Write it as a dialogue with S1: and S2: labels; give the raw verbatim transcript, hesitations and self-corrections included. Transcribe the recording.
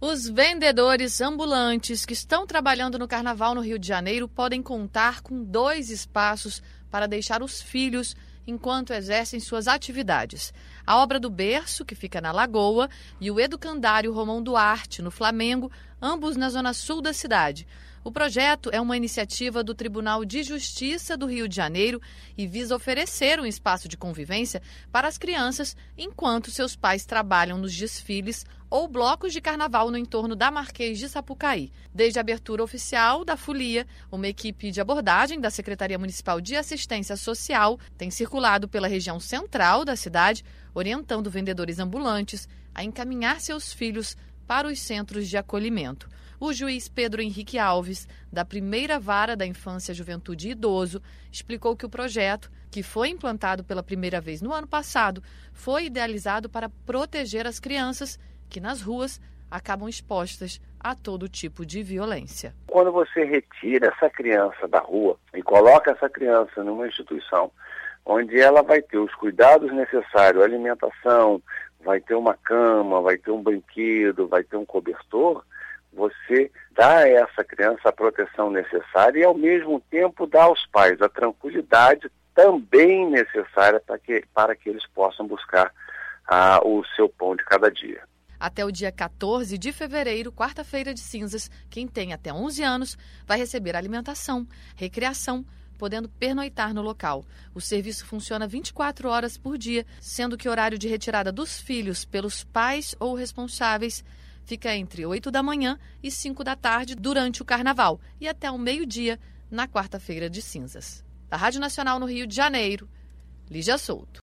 S1: Os vendedores ambulantes que estão trabalhando no Carnaval no Rio de Janeiro podem contar com dois espaços para deixar os filhos enquanto exercem suas atividades. A Obra do Berço, que fica na Lagoa, e o Educandário Romão Duarte, no Flamengo, ambos na zona sul da cidade. O projeto é uma iniciativa do Tribunal de Justiça do Rio de Janeiro e visa oferecer um espaço de convivência para as crianças enquanto seus pais trabalham nos desfiles ou blocos de carnaval no entorno da Marquês de Sapucaí. Desde a abertura oficial da folia, uma equipe de abordagem da Secretaria Municipal de Assistência Social tem circulado pela região central da cidade, orientando vendedores ambulantes a encaminhar seus filhos para os centros de acolhimento. O juiz Pedro Henrique Alves, da Primeira Vara da Infância, Juventude e Idoso, explicou que o projeto, que foi implantado pela primeira vez no ano passado, foi idealizado para proteger as crianças que nas ruas acabam expostas a todo tipo de violência.
S2: Quando você retira essa criança da rua e coloca essa criança numa instituição onde ela vai ter os cuidados necessários, alimentação, vai ter uma cama, vai ter um brinquedo, vai ter um cobertor, você dá a essa criança a proteção necessária e, ao mesmo tempo, dá aos pais a tranquilidade também necessária para que, para que eles possam buscar ah, o seu pão de cada dia.
S1: Até o dia quatorze de fevereiro, quarta-feira de cinzas, quem tem até onze anos vai receber alimentação, recreação, podendo pernoitar no local. O serviço funciona vinte e quatro horas por dia, sendo que o horário de retirada dos filhos pelos pais ou responsáveis fica entre oito da manhã e cinco da tarde durante o Carnaval e até o meio-dia na quarta-feira de cinzas. Da Rádio Nacional no Rio de Janeiro, Lígia Souto.